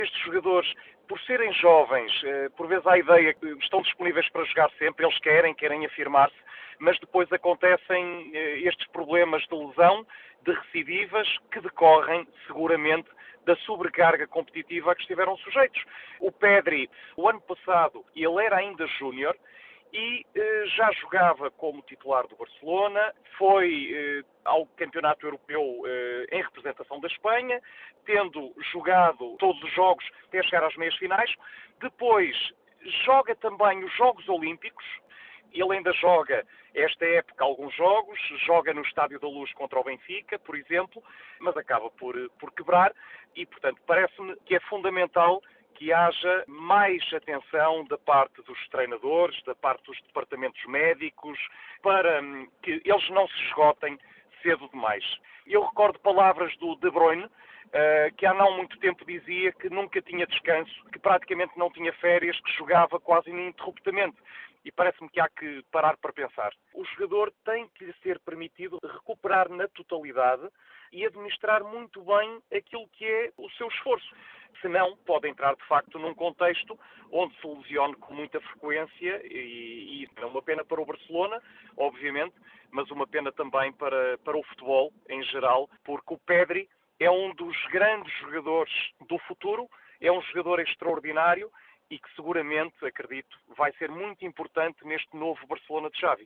Estes jogadores, por serem jovens, por vezes há a ideia que estão disponíveis para jogar sempre, eles querem afirmar-se, mas depois acontecem estes problemas de lesão, de recidivas, que decorrem seguramente da sobrecarga competitiva a que estiveram sujeitos. O Pedri, o ano passado, ele era ainda júnior e já jogava como titular do Barcelona, foi ao Campeonato Europeu em representação da Espanha, tendo jogado todos os jogos até chegar às meias finais. Depois joga também os Jogos Olímpicos. Ele ainda joga esta época alguns jogos, joga no Estádio da Luz contra o Benfica, por exemplo, mas acaba por quebrar e, portanto, parece-me que é fundamental que haja mais atenção da parte dos treinadores, da parte dos departamentos médicos, para que eles não se esgotem cedo demais. Eu recordo palavras do De Bruyne, que há não muito tempo dizia que nunca tinha descanso, que praticamente não tinha férias, que jogava quase ininterruptamente. E parece-me que há que parar para pensar. O jogador tem que lhe ser permitido recuperar na totalidade e administrar muito bem aquilo que é o seu esforço. Senão, pode entrar, de facto, num contexto onde se lesione com muita frequência e é uma pena para o Barcelona, obviamente, mas uma pena também para o futebol em geral, porque o Pedri é um dos grandes jogadores do futuro, é um jogador extraordinário e que seguramente, acredito, vai ser muito importante neste novo Barcelona de Xavi.